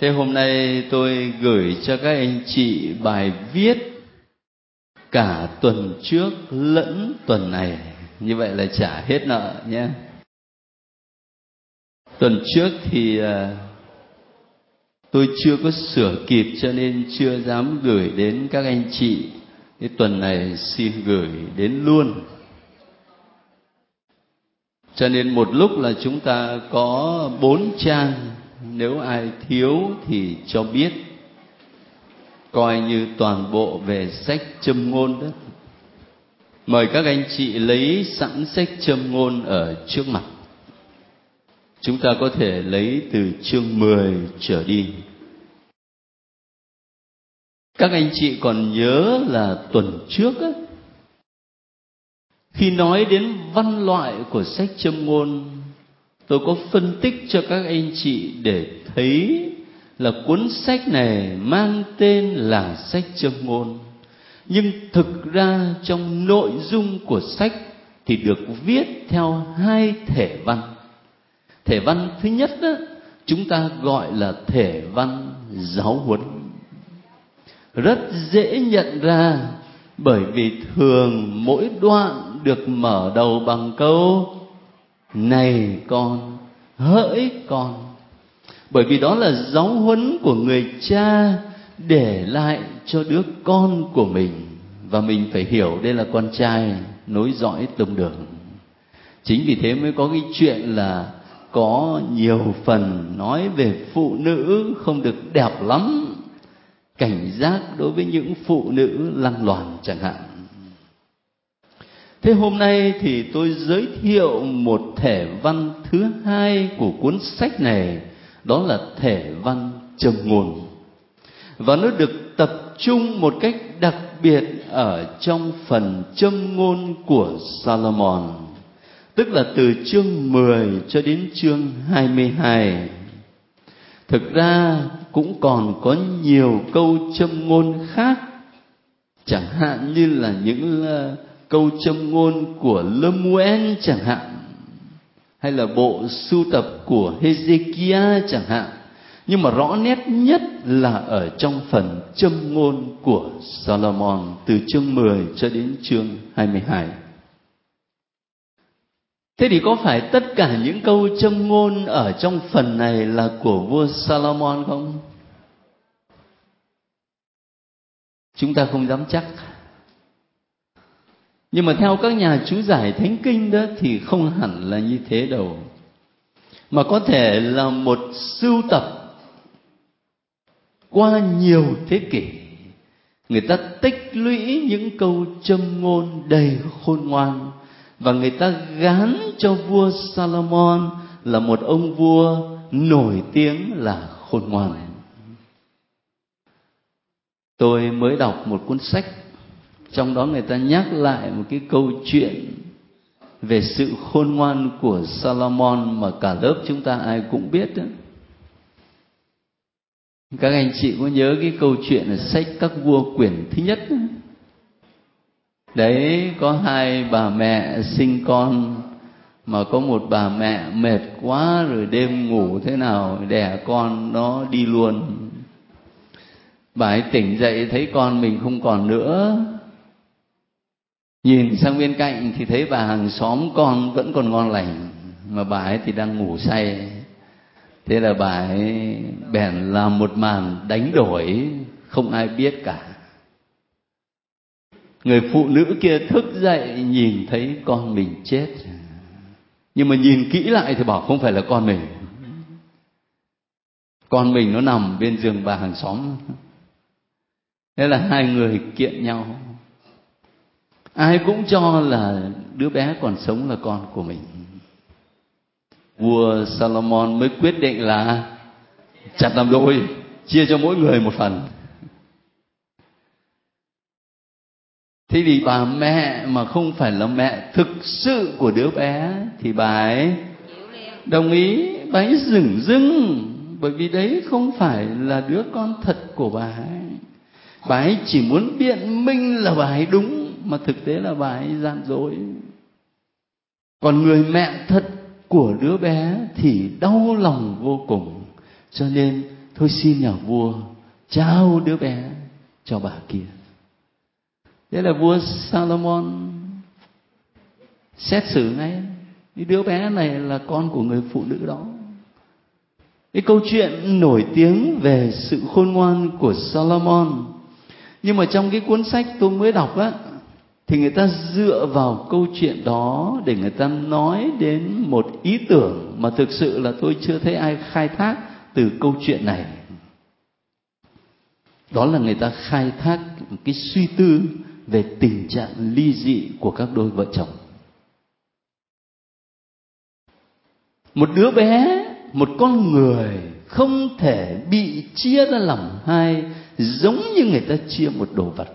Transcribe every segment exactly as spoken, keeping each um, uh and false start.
Thế hôm nay tôi gửi cho các anh chị bài viết cả tuần trước lẫn tuần này, như vậy là trả hết nợ nhé. Tuần trước thì tôi chưa có sửa kịp cho nên chưa dám gửi đến các anh chị. Cái tuần này xin gửi đến luôn. Cho nên một lúc là chúng ta có bốn trang, nếu ai thiếu thì cho biết. Coi như toàn bộ về sách châm ngôn đó. Mời các anh chị lấy sẵn sách châm ngôn ở trước mặt. Chúng ta có thể lấy từ chương mười trở đi. Các anh chị còn nhớ là tuần trước á, khi nói đến văn loại của sách châm ngôn, tôi có phân tích cho các anh chị để thấy là cuốn sách này mang tên là sách châm ngôn, nhưng thực ra trong nội dung của sách thì được viết theo hai thể văn. Thể văn thứ nhất đó, chúng ta gọi là thể văn giáo huấn. Rất dễ nhận ra, bởi vì thường mỗi đoạn được mở đầu bằng câu này con, hỡi con. Bởi vì đó là giáo huấn của người cha để lại cho đứa con của mình, và mình phải hiểu đây là con trai nối dõi tông đường. Chính vì thế mới có cái chuyện là có nhiều phần nói về phụ nữ không được đẹp lắm, cảnh giác đối với những phụ nữ lăng loàn chẳng hạn. Thế hôm nay thì tôi giới thiệu một thể văn thứ hai của cuốn sách này, đó là thể văn châm ngôn. Và nó được tập trung một cách đặc biệt ở trong phần châm ngôn của Salomon, tức là từ chương mười cho đến chương hai mươi hai. Thực ra cũng còn có nhiều câu châm ngôn khác, chẳng hạn như là những câu châm ngôn của Lemuel chẳng hạn, hay là bộ sưu tập của Hezekiah chẳng hạn. Nhưng mà rõ nét nhất là ở trong phần châm ngôn của Salomon, từ chương mười cho đến chương hai mươi hai. Thế thì có phải tất cả những câu châm ngôn ở trong phần này là của vua Salomon không? Chúng ta không dám chắc. Nhưng mà theo các nhà chú giải thánh kinh đó thì không hẳn là như thế đâu. Mà có thể là một sưu tập qua nhiều thế kỷ. Người ta tích lũy những câu châm ngôn đầy khôn ngoan, và người ta gán cho vua Salomon là một ông vua nổi tiếng là khôn ngoan. Tôi mới đọc một cuốn sách, trong đó người ta nhắc lại một cái câu chuyện về sự khôn ngoan của Salomon mà cả lớp chúng ta ai cũng biết đó. Các anh chị có nhớ cái câu chuyện ở sách Các Vua quyển thứ nhất đó? Đấy, có hai bà mẹ sinh con, mà có một bà mẹ mệt quá rồi đêm ngủ thế nào đẻ con nó đi luôn. Bà ấy tỉnh dậy thấy con mình không còn nữa, nhìn sang bên cạnh thì thấy bà hàng xóm con vẫn còn ngon lành, mà bà ấy thì đang ngủ say. Thế là bà ấy bèn làm một màn đánh đổi không ai biết cả. Người phụ nữ kia thức dậy nhìn thấy con mình chết, nhưng mà nhìn kỹ lại thì bảo không phải là con mình. Con mình nó nằm bên giường bà hàng xóm. Thế là hai người kiện nhau. Ai cũng cho là đứa bé còn sống là con của mình. Vua Salomon mới quyết định là chặt làm đôi, chia cho mỗi người một phần. Thế thì bà mẹ mà không phải là mẹ thực sự của đứa bé thì bà ấy đồng ý, bà ấy dửng dưng, bởi vì đấy không phải là đứa con thật của bà ấy. Bà ấy chỉ muốn biện minh là bà ấy đúng, mà thực tế là bà ấy gian dối. Còn người mẹ thật của đứa bé thì đau lòng vô cùng, cho nên thôi xin nhà vua trao đứa bé cho bà kia. Thế là vua Salomon xét xử ngay, đứa bé này là con của người phụ nữ đó. Cái câu chuyện nổi tiếng về sự khôn ngoan của Salomon. Nhưng mà trong cái cuốn sách tôi mới đọc á, thì người ta dựa vào câu chuyện đó để người ta nói đến một ý tưởng mà thực sự là tôi chưa thấy ai khai thác từ câu chuyện này. Đó là người ta khai thác cái suy tư về tình trạng ly dị của các đôi vợ chồng. Một đứa bé, một con người không thể bị chia ra làm hai giống như người ta chia một đồ vật.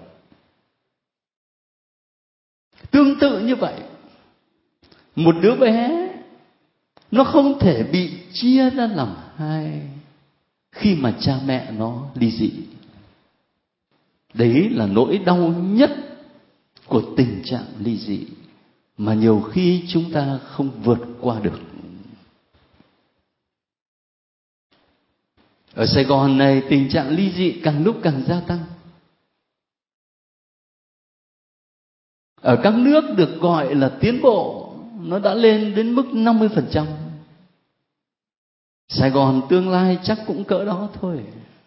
Tương tự như vậy, một đứa bé nó không thể bị chia ra làm hai khi mà cha mẹ nó ly dị. Đấy là nỗi đau nhất của tình trạng ly dị mà nhiều khi chúng ta không vượt qua được. Ở Sài Gòn này, tình trạng ly dị càng lúc càng gia tăng. Ở các nước được gọi là tiến bộ, nó đã lên đến mức năm mươi phần trăm. Sài Gòn tương lai chắc cũng cỡ đó thôi.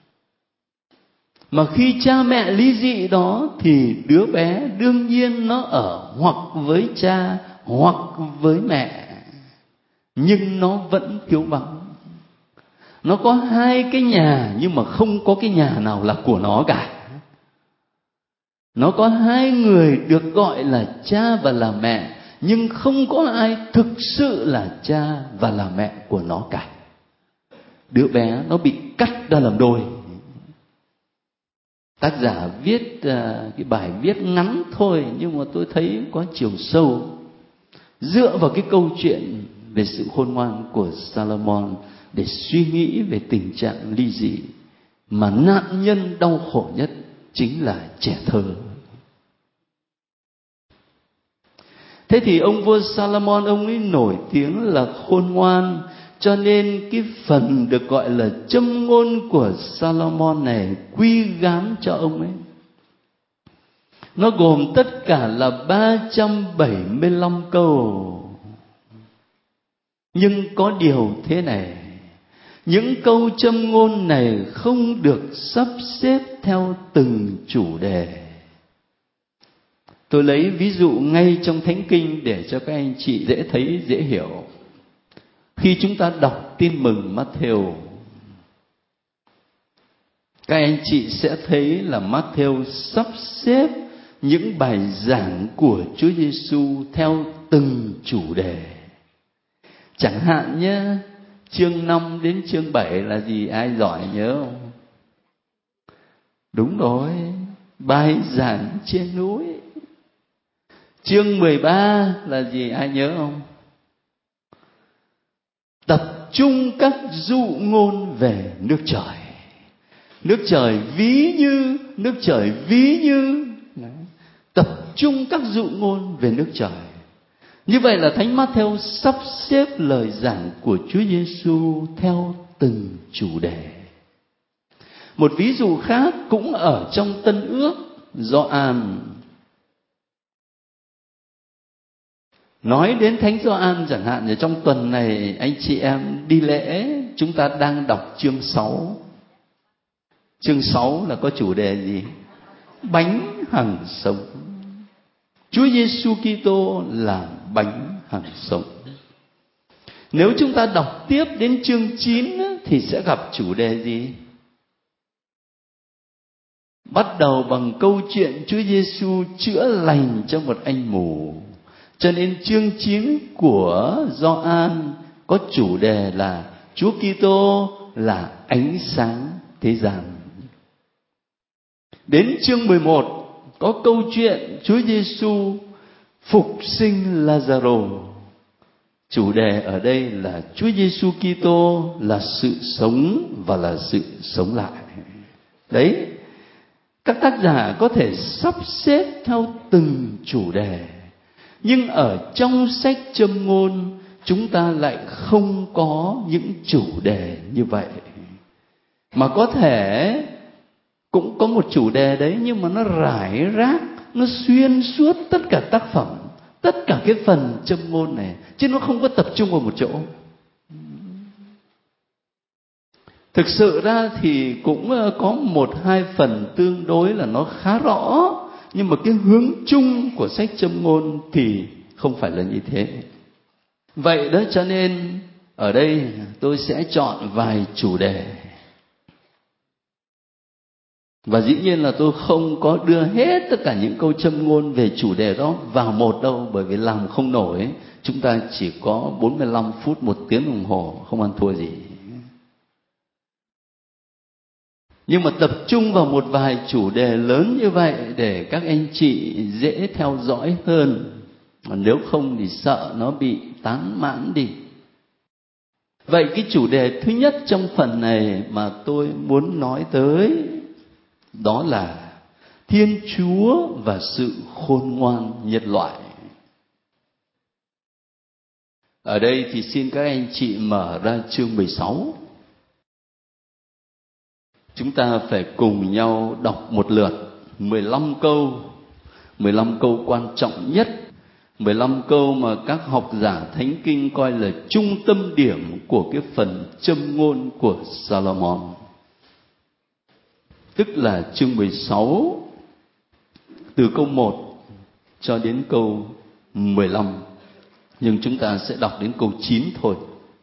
Mà khi cha mẹ ly dị đó thì đứa bé đương nhiên nó ở hoặc với cha hoặc với mẹ, nhưng nó vẫn thiếu vắng. Nó có hai cái nhà nhưng mà không có cái nhà nào là của nó cả. Nó có hai người được gọi là cha và là mẹ, nhưng không có ai thực sự là cha và là mẹ của nó cả. Đứa bé nó bị cắt ra làm đôi. Tác giả viết uh, cái bài viết ngắn thôi, nhưng mà tôi thấy có chiều sâu, dựa vào cái câu chuyện về sự khôn ngoan của Salomon để suy nghĩ về tình trạng ly dị mà nạn nhân đau khổ nhất chính là trẻ thơ. Thế thì ông vua Salomon, ông ấy nổi tiếng là khôn ngoan, cho nên cái phần được gọi là châm ngôn của Salomon này quy gán cho ông ấy. Nó gồm tất cả là ba trăm bảy mươi lăm câu. Nhưng có điều thế này, những câu châm ngôn này không được sắp xếp theo từng chủ đề. Tôi lấy ví dụ ngay trong Thánh Kinh để cho các anh chị dễ thấy, dễ hiểu. Khi chúng ta đọc Tin mừng Matthew, các anh chị sẽ thấy là Matthew sắp xếp những bài giảng của Chúa Giêsu theo từng chủ đề. Chẳng hạn nhé, chương năm đến chương bảy là gì? Ai giỏi nhớ không? Đúng rồi, bài giảng trên núi. Chương mười ba là gì? Ai nhớ không? Tập trung các dụ ngôn về nước trời. Nước trời ví như, nước trời ví như. Đấy. Tập trung các dụ ngôn về nước trời. Như vậy là Thánh Matthew sắp xếp lời giảng của Chúa Giêsu theo từng chủ đề. Một ví dụ khác cũng ở trong Tân Ước, Gioan. Nói đến Thánh Gioan chẳng hạn, ở trong tuần này anh chị em đi lễ, chúng ta đang đọc chương sáu. Chương sáu là có chủ đề gì? Bánh hằng sống. Chúa Giêsu Kitô là bánh hằng sống. Nếu chúng ta đọc tiếp đến chương chín thì sẽ gặp chủ đề gì? Bắt đầu bằng câu chuyện Chúa Giêsu chữa lành cho một anh mù. Cho nên chương chín của Gioan có chủ đề là Chúa Kitô là ánh sáng thế gian. Đến chương mười một có câu chuyện Chúa Giêsu phục sinh Lazaro. Chủ đề ở đây là Chúa Giêsu Kitô là sự sống và là sự sống lại. Đấy, các tác giả có thể sắp xếp theo từng chủ đề, nhưng ở trong sách châm ngôn chúng ta lại không có những chủ đề như vậy. Mà có thể cũng có một chủ đề đấy, nhưng mà nó rải rác, nó xuyên suốt tất cả tác phẩm, tất cả cái phần châm ngôn này, chứ nó không có tập trung vào một chỗ. Thực sự ra thì cũng có một hai phần tương đối là nó khá rõ, nhưng mà cái hướng chung của sách châm ngôn thì không phải là như thế. Vậy đó, cho nên ở đây tôi sẽ chọn vài chủ đề. Và dĩ nhiên là tôi không có đưa hết tất cả những câu châm ngôn về chủ đề đó vào một đâu, bởi vì làm không nổi. Chúng ta chỉ có bốn mươi lăm phút, một tiếng đồng hồ, không ăn thua gì. Nhưng mà tập trung vào một vài chủ đề lớn như vậy để các anh chị dễ theo dõi hơn. Nếu không thì sợ nó bị tán mãn đi. Vậy cái chủ đề thứ nhất trong phần này mà tôi muốn nói tới, đó là Thiên Chúa và sự khôn ngoan nhân loại. Ở đây thì xin các anh chị mở ra chương mười sáu. Chúng ta phải cùng nhau đọc một lượt mười lăm câu, mười lăm câu quan trọng nhất, mười lăm câu mà các học giả Thánh Kinh coi là trung tâm điểm của cái phần châm ngôn của Salomon. Tức là chương mười sáu, từ câu một cho đến câu mười lăm. Nhưng chúng ta sẽ đọc đến câu chín thôi.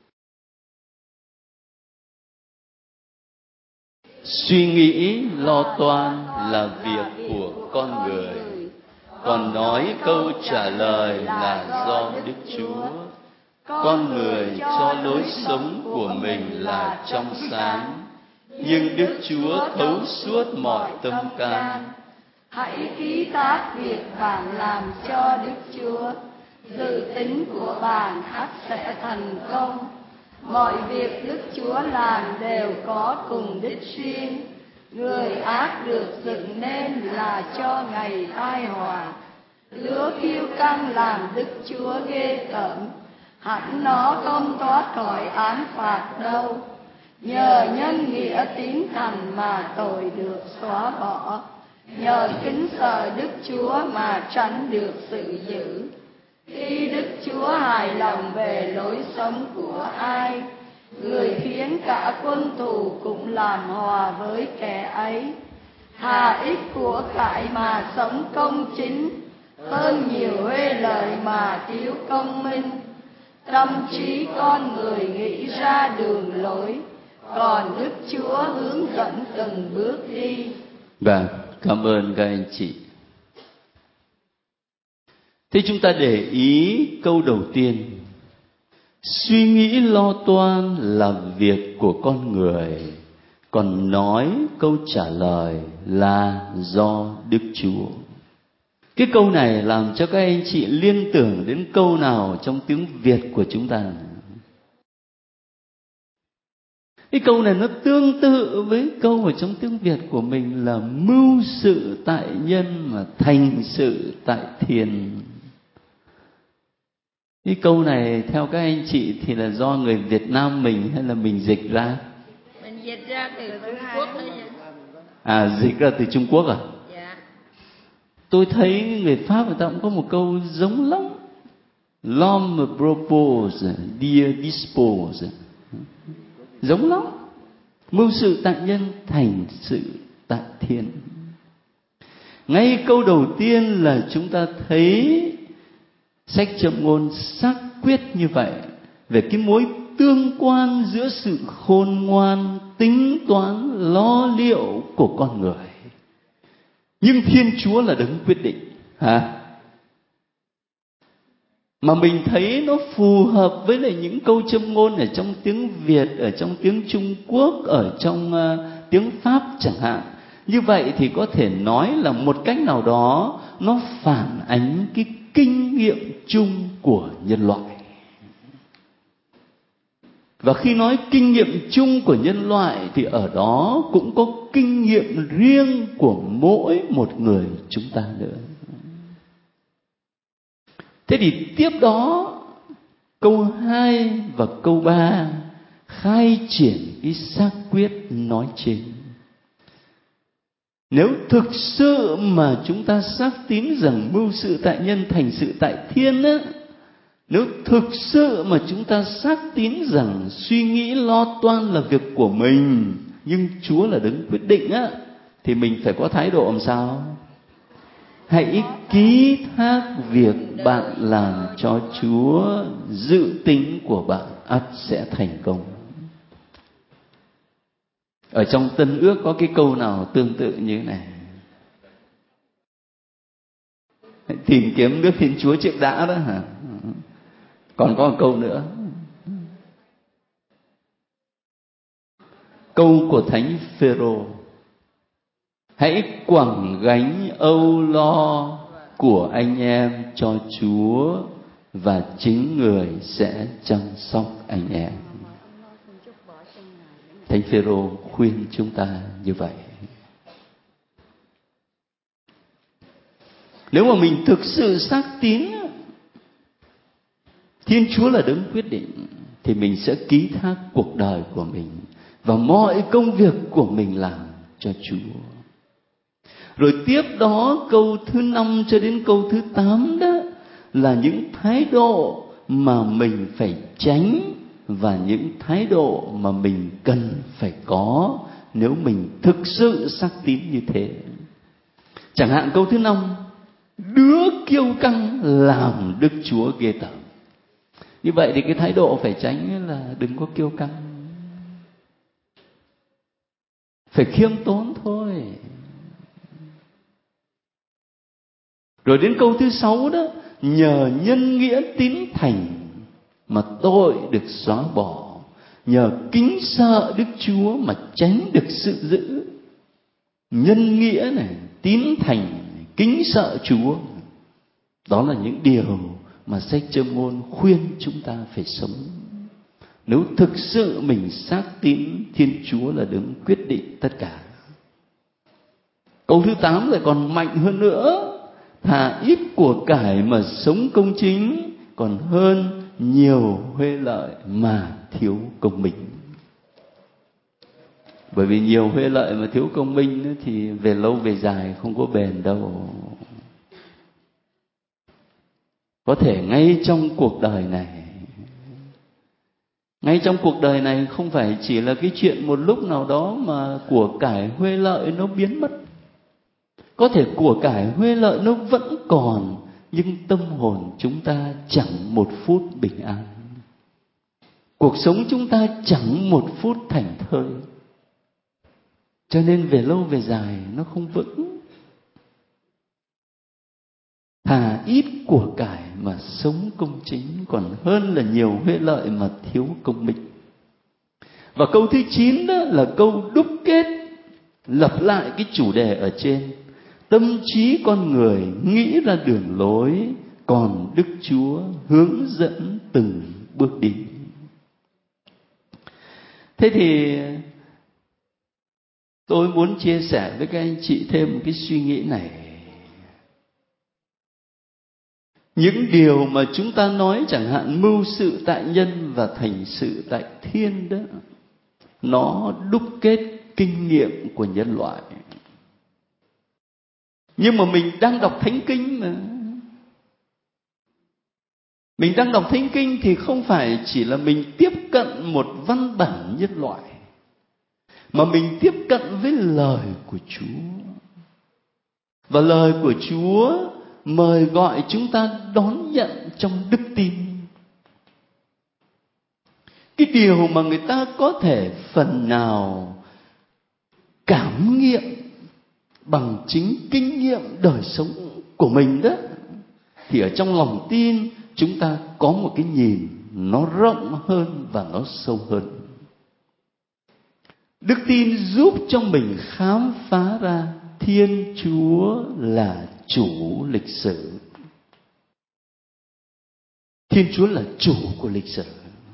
Suy nghĩ lo toan là việc của con người, còn nói câu trả lời là do Đức Chúa. Con người cho lối sống của mình là trong sáng, nhưng Đức Chúa thấu suốt mọi tâm can. Hãy ký thác việc bạn làm cho Đức Chúa, dự tính của bạn ắt sẽ thành công. Mọi việc Đức Chúa làm đều có cùng đích riêng. Người ác được dựng nên là cho ngày tai họa. Lửa kiêu căng làm Đức Chúa ghê tởm, hẳn nó không thoát khỏi án phạt đâu. Nhờ nhân nghĩa tín thành mà tội được xóa bỏ, nhờ kính sợ Đức Chúa mà tránh được sự dữ. Khi Đức Chúa hài lòng về lối sống của ai, người khiến cả quân thù cũng làm hòa với kẻ ấy. Thà ít của cải mà sống công chính, hơn nhiều huê lợi mà thiếu công minh. Tâm trí con người nghĩ ra đường lối, còn Đức Chúa hướng dẫn từng bước đi. Vâng, cảm ơn các anh chị. Thế chúng ta để ý câu đầu tiên. Suy nghĩ lo toan là việc của con người, còn nói câu trả lời là do Đức Chúa. Cái câu này làm cho các anh chị liên tưởng đến câu nào trong tiếng Việt của chúng ta? Cái câu này nó tương tự với câu ở trong tiếng Việt của mình là mưu sự tại nhân mà thành sự tại thiên. Cái câu này theo các anh chị thì là do người Việt Nam mình hay là mình dịch ra? Mình dịch ra từ Trung Quốc thôi. À, dịch ra từ Trung Quốc à? Dạ. Tôi thấy người Pháp người ta cũng có một câu giống lắm. L'homme propose, Dieu dispose. Giống lắm. Mưu sự tại nhân, thành sự tại thiên. Ngay câu đầu tiên là chúng ta thấy sách châm ngôn xác quyết như vậy về cái mối tương quan giữa sự khôn ngoan, tính toán, lo liệu của con người. Nhưng Thiên Chúa là đấng quyết định, hả? Mà mình thấy nó phù hợp với lại những câu châm ngôn ở trong tiếng Việt, ở trong tiếng Trung Quốc, ở trong uh, tiếng Pháp chẳng hạn. Như vậy thì có thể nói là một cách nào đó nó phản ánh cái kinh nghiệm chung của nhân loại. Và khi nói kinh nghiệm chung của nhân loại thì ở đó cũng có kinh nghiệm riêng của mỗi một người chúng ta nữa. Thế thì tiếp đó câu hai và câu ba khai triển cái xác quyết nói trên. Nếu thực sự mà chúng ta xác tín rằng mưu sự tại nhân thành sự tại thiên á, nếu thực sự mà chúng ta xác tín rằng suy nghĩ lo toan là việc của mình, nhưng Chúa là đấng quyết định á, thì mình phải có thái độ làm sao? Hãy ký thác việc bạn làm cho Chúa, dự tính của bạn ắt sẽ thành công. Ở trong Tân Ước có cái câu nào tương tự như thế này? Hãy tìm kiếm nước Thiên Chúa trước đã đó hả? Còn có một câu nữa. Câu của Thánh Phêrô: hãy quẳng gánh âu lo của anh em cho Chúa, và chính người sẽ chăm sóc anh em. Thánh Phêrô khuyên chúng ta như vậy. Nếu mà mình thực sự xác tín Thiên Chúa là đấng quyết định, thì mình sẽ ký thác cuộc đời của mình và mọi công việc của mình làm cho Chúa. Rồi tiếp đó câu thứ năm cho đến câu thứ tám đó là những thái độ mà mình phải tránh và những thái độ mà mình cần phải có nếu mình thực sự xác tín như thế. Chẳng hạn câu thứ năm: đứa kiêu căng làm Đức Chúa ghê tởm. Như vậy thì cái thái độ phải tránh là đừng có kiêu căng, phải khiêm tốn thôi. Rồi đến câu thứ sáu đó: nhờ nhân nghĩa tín thành mà tội được xóa bỏ, nhờ kính sợ Đức Chúa mà tránh được sự dữ. Nhân nghĩa này, tín thành này, kính sợ Chúa, đó là những điều mà sách Châm Ngôn khuyên chúng ta phải sống. Nếu thực sự mình xác tín Thiên Chúa là đấng quyết định tất cả. Câu thứ tám lại còn mạnh hơn nữa: thà ít của cải mà sống công chính, còn hơn nhiều huê lợi mà thiếu công minh. Bởi vì nhiều huê lợi mà thiếu công minh thì về lâu về dài không có bền đâu. Có thể ngay trong cuộc đời này, ngay trong cuộc đời này không phải chỉ là cái chuyện một lúc nào đó mà của cải huê lợi nó biến mất. Có thể của cải huê lợi nó vẫn còn, nhưng tâm hồn chúng ta chẳng một phút bình an. Cuộc sống chúng ta chẳng một phút thảnh thơi. Cho nên về lâu về dài nó không vững. Thà ít của cải mà sống công chính, còn hơn là nhiều huê lợi mà thiếu công minh. Và câu thứ chín đó là câu đúc kết, lặp lại cái chủ đề ở trên. Tâm trí con người nghĩ ra đường lối, còn Đức Chúa hướng dẫn từng bước đi. Thế thì tôi muốn chia sẻ với các anh chị thêm một cái suy nghĩ này. Những điều mà chúng ta nói, chẳng hạn mưu sự tại nhân và thành sự tại thiên đó, nó đúc kết kinh nghiệm của nhân loại. Nhưng mà mình đang đọc Thánh Kinh mà. Mình đang đọc Thánh Kinh thì không phải chỉ là mình tiếp cận một văn bản nhân loại, mà mình tiếp cận với lời của Chúa. Và lời của Chúa mời gọi chúng ta đón nhận trong đức tin. Cái điều mà người ta có thể phần nào cảm nghiệm bằng chính kinh nghiệm đời sống của mình đó, thì ở trong lòng tin chúng ta có một cái nhìn nó rộng hơn và nó sâu hơn. Đức tin giúp cho mình khám phá ra Thiên Chúa là chủ lịch sử. Thiên Chúa là chủ của lịch sử.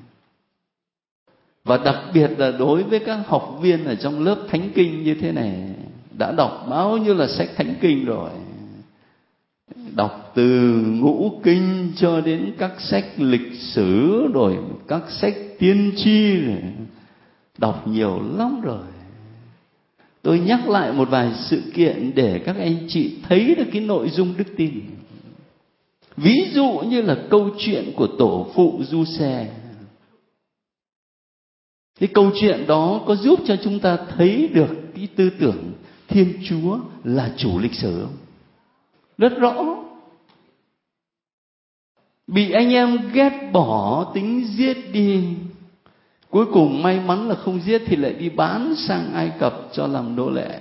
Và đặc biệt là đối với các học viên ở trong lớp Thánh Kinh như thế này, đã đọc bao nhiêu là sách Thánh Kinh rồi. Đọc từ Ngũ Kinh cho đến các sách lịch sử, rồi các sách tiên tri, rồi đọc nhiều lắm rồi. Tôi nhắc lại một vài sự kiện để các anh chị thấy được cái nội dung đức tin. Ví dụ như là câu chuyện của tổ phụ Giuse. Cái câu chuyện đó có giúp cho chúng ta thấy được cái tư tưởng Thiên Chúa là chủ lịch sử không? Rất rõ. Bị anh em ghét bỏ, tính giết đi. Cuối cùng may mắn là không giết thì lại đi bán sang Ai Cập cho làm nô lệ.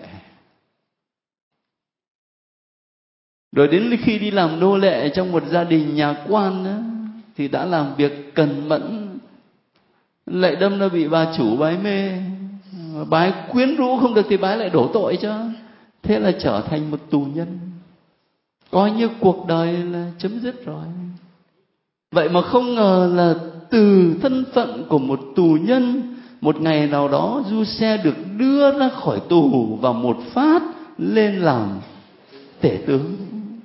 Rồi đến khi đi làm nô lệ trong một gia đình nhà quan đó, thì đã làm việc cần mẫn, lại đâm ra bị bà chủ bà ấy mê. Bà ấy quyến rũ không được thì bà ấy lại đổ tội cho. Thế là trở thành một tù nhân. Coi như cuộc đời là chấm dứt rồi. Vậy mà không ngờ là từ thân phận của một tù nhân, một ngày nào đó Giuse được đưa ra khỏi tù và một phát lên làm tể tướng.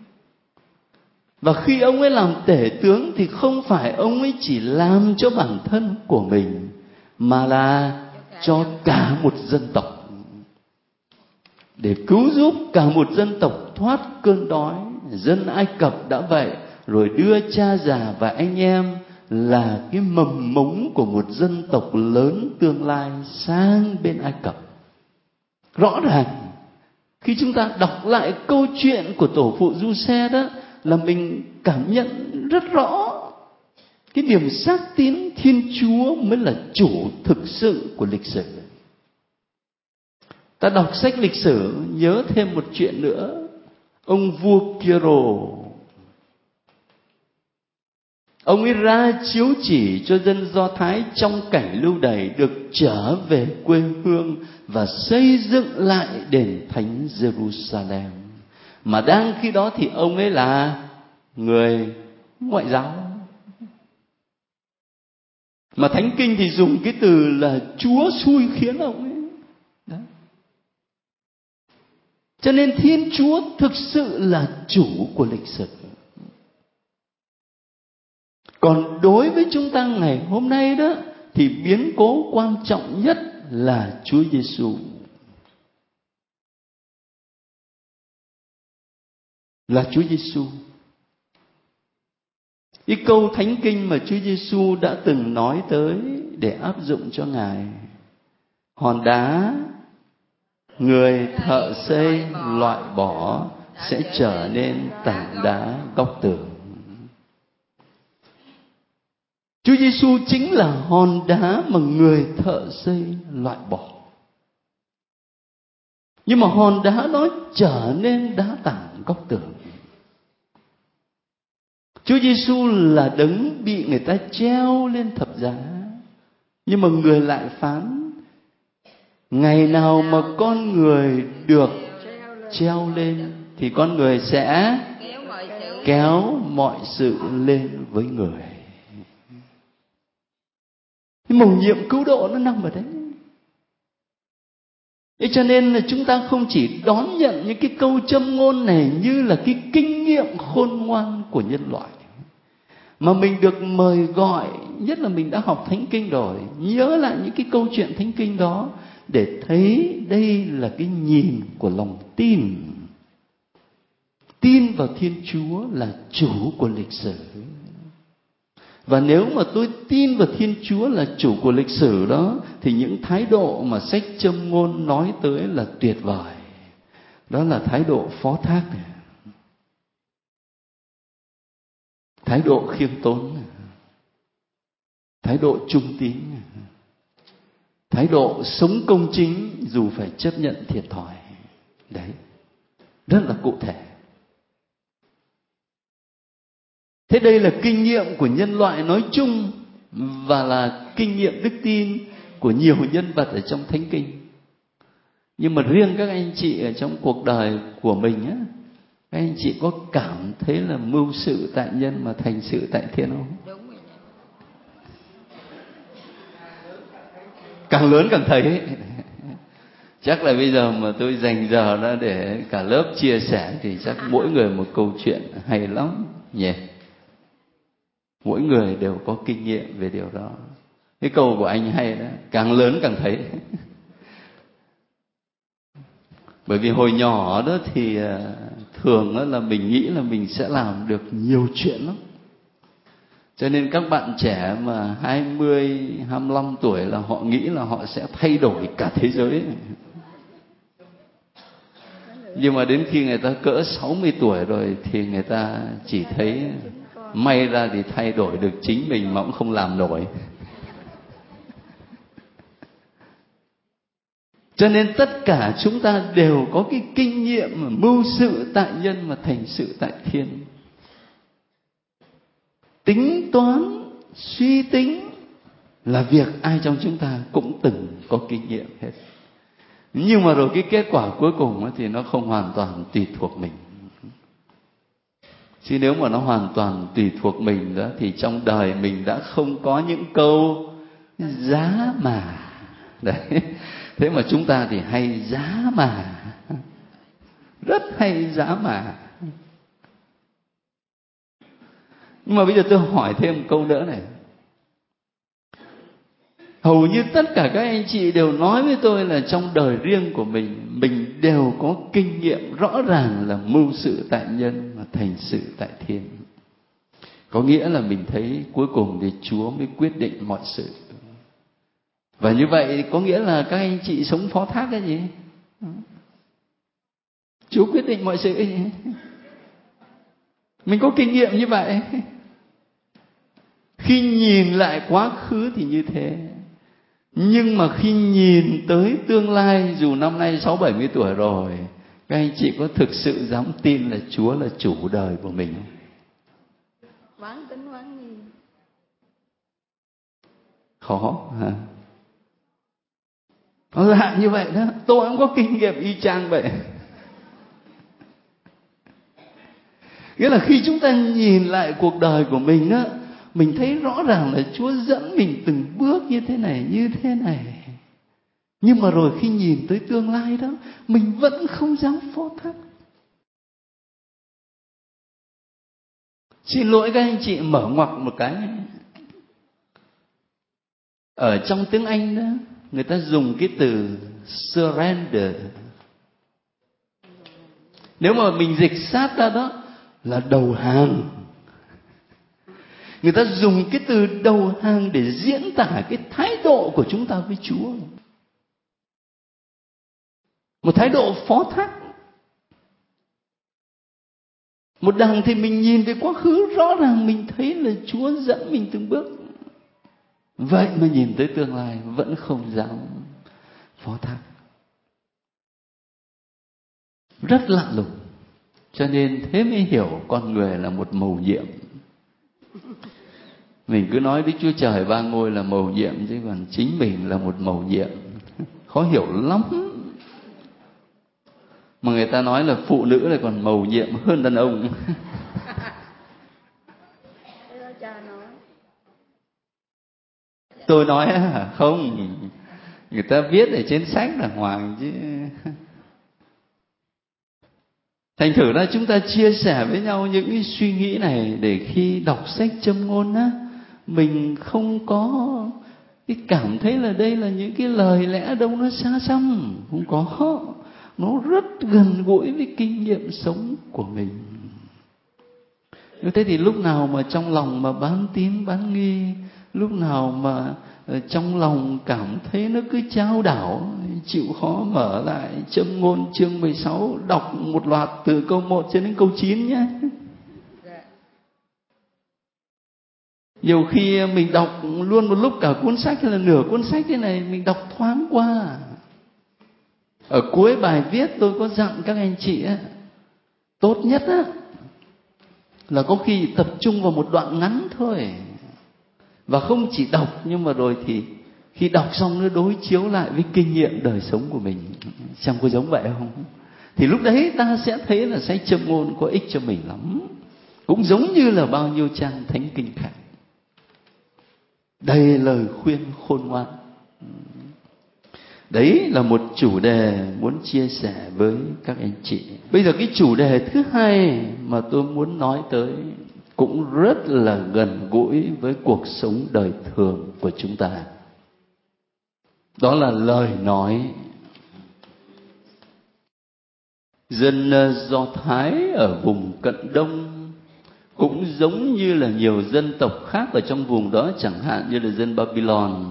Và khi ông ấy làm tể tướng thì không phải ông ấy chỉ làm cho bản thân của mình, mà là cho cả một dân tộc, để cứu giúp cả một dân tộc thoát cơn đói. Dân Ai Cập đã vậy, rồi đưa cha già và anh em là cái mầm mống của một dân tộc lớn tương lai sang bên Ai Cập. Rõ ràng khi chúng ta đọc lại câu chuyện của tổ phụ Giuse đó, là mình cảm nhận rất rõ cái điểm xác tín Thiên Chúa mới là chủ thực sự của lịch sử. Ta đọc sách lịch sử nhớ thêm một chuyện nữa. Ông vua Kiero, ông ấy ra chiếu chỉ cho dân Do Thái trong cảnh lưu đày được trở về quê hương và xây dựng lại đền thánh Jerusalem. Mà đang khi đó thì ông ấy là người ngoại giáo. Mà Thánh Kinh thì dùng cái từ là Chúa xui khiến ông ấy. Đấy. Cho nên Thiên Chúa thực sự là chủ của lịch sử. Còn đối với chúng ta ngày hôm nay đó, thì biến cố quan trọng nhất là Chúa Giêsu. Là Chúa Giêsu. Cái câu Thánh Kinh mà Chúa Giêsu đã từng nói tới để áp dụng cho Ngài: hòn đá người thợ xây loại bỏ sẽ trở nên tảng đá góc tường. Chúa Giêsu chính là hòn đá mà người thợ xây loại bỏ. Nhưng mà hòn đá đó trở nên đá tảng góc tường. Chúa Giêsu là đấng bị người ta treo lên thập giá, nhưng mà người lại phán: ngày nào mà con người được treo lên thì con người sẽ kéo mọi sự lên với người. Cái mầu nhiệm cứu độ nó nằm ở đấy. Thế cho nên là chúng ta không chỉ đón nhận những cái câu châm ngôn này như là cái kinh nghiệm khôn ngoan của nhân loại, mà mình được mời gọi, nhất là mình đã học Thánh Kinh rồi, nhớ lại những cái câu chuyện Thánh Kinh đó để thấy đây là cái nhìn của lòng tin. Tin vào Thiên Chúa là chủ của lịch sử. Và nếu mà tôi tin vào Thiên Chúa là chủ của lịch sử đó, thì những thái độ mà sách châm ngôn nói tới là tuyệt vời. Đó là thái độ phó thác này, thái độ khiêm tốn này, thái độ trung tín này, thái độ sống công chính dù phải chấp nhận thiệt thòi. Đấy, rất là cụ thể. Thế đây là kinh nghiệm của nhân loại nói chung, và là kinh nghiệm đức tin của nhiều nhân vật ở trong Thánh Kinh. Nhưng mà riêng các anh chị ở trong cuộc đời của mình á, các anh chị có cảm thấy là mưu sự tại nhân mà thành sự tại thiên không? Càng lớn càng thấy ấy. Chắc là bây giờ mà tôi dành giờ ra để cả lớp chia sẻ thì chắc mỗi người một câu chuyện hay lắm nhỉ. Mỗi người đều có kinh nghiệm về điều đó. Cái câu của anh hay đó, càng lớn càng thấy. Bởi vì hồi nhỏ đó thì thường đó là mình nghĩ là mình sẽ làm được nhiều chuyện lắm. Cho nên các bạn trẻ mà hai mươi, hai mươi lăm tuổi là họ nghĩ là họ sẽ thay đổi cả thế giới. Nhưng mà đến khi người ta cỡ sáu mươi tuổi rồi thì người ta chỉ thấy may ra thì thay đổi được chính mình mà cũng không làm nổi. Cho nên tất cả chúng ta đều có cái kinh nghiệm mưu sự tại nhân và thành sự tại thiên. Tính toán, suy tính là việc ai trong chúng ta cũng từng có kinh nghiệm hết. Nhưng mà rồi cái kết quả cuối cùng thì nó không hoàn toàn tùy thuộc mình. Chứ nếu mà nó hoàn toàn tùy thuộc mình đó thì trong đời mình đã không có những câu giá mà. Đấy. Thế mà chúng ta thì hay giá mà. Rất hay giá mà. Nhưng mà bây giờ tôi hỏi thêm một câu nữa này. Hầu như tất cả các anh chị đều nói với tôi là trong đời riêng của mình, mình đều có kinh nghiệm rõ ràng là mưu sự tại nhân và thành sự tại thiên. Có nghĩa là mình thấy cuối cùng thì Chúa mới quyết định mọi sự. Và như vậy có nghĩa là các anh chị sống phó thác cái gì? Chúa quyết định mọi sự cái gì? Mình có kinh nghiệm như vậy. Khi nhìn lại quá khứ thì như thế. Nhưng mà khi nhìn tới tương lai, dù năm nay sáu bảy mươi tuổi rồi, các anh chị có thực sự dám tin là Chúa là chủ đời của mình không? Quán tính quán nhìn. Khó hả? Nó lạ như vậy đó. Tôi cũng có kinh nghiệm y chang vậy. Nghĩa là khi chúng ta nhìn lại cuộc đời của mình á, mình thấy rõ ràng là Chúa dẫn mình từng bước như thế này, như thế này. Nhưng mà rồi khi nhìn tới tương lai đó, mình vẫn không dám phó thác. Xin lỗi các anh chị mở ngoặc một cái. Ở trong tiếng Anh đó, người ta dùng cái từ surrender. Nếu mà mình dịch sát ra đó là đầu hàng. Người ta dùng cái từ đầu hàng để diễn tả cái thái độ của chúng ta với Chúa. Một thái độ phó thác. Một đằng thì mình nhìn về quá khứ, rõ ràng mình thấy là Chúa dẫn mình từng bước. Vậy mà nhìn tới tương lai vẫn không dám phó thác. Rất lạ lùng. Cho nên thế mới hiểu con người là một mầu nhiệm. Mình cứ nói Đức Chúa Trời ba ngôi là mầu nhiệm, chứ còn chính mình là một mầu nhiệm. Khó hiểu lắm. Mà người ta nói là phụ nữ lại còn mầu nhiệm hơn đàn ông. Tôi nói hả? Không. Người ta viết ở trên sách đàng hoàng chứ. Thành thử ra chúng ta chia sẻ với nhau những cái suy nghĩ này để khi đọc sách Châm Ngôn á, mình không có cái cảm thấy là đây là những cái lời lẽ đâu nó xa xăm. Không có. Nó rất gần gũi với kinh nghiệm sống của mình. Như thế thì lúc nào mà trong lòng mà bán tín bán nghi, lúc nào mà trong lòng cảm thấy nó cứ chao đảo, chịu khó mở lại Châm Ngôn chương mười sáu, đọc một loạt từ câu một cho đến câu chín nhé. Nhiều khi mình đọc luôn một lúc cả cuốn sách hay là nửa cuốn sách thế này, mình đọc thoáng qua. Ở cuối bài viết tôi có dặn các anh chị á, tốt nhất á là có khi tập trung vào một đoạn ngắn thôi. Và không chỉ đọc, nhưng mà rồi thì khi đọc xong nó đối chiếu lại với kinh nghiệm đời sống của mình. Xem có giống vậy không? Thì lúc đấy ta sẽ thấy là sách Châm Ngôn có ích cho mình lắm. Cũng giống như là bao nhiêu trang thánh kinh khác. Đầy lời khuyên khôn ngoan. Đấy là một chủ đề muốn chia sẻ với các anh chị. Bây giờ cái chủ đề thứ hai mà tôi muốn nói tới cũng rất là gần gũi với cuộc sống đời thường của chúng ta. Đó là lời nói. Dân Do Thái ở vùng Cận Đông cũng giống như là nhiều dân tộc khác ở trong vùng đó, chẳng hạn như là dân Babylon.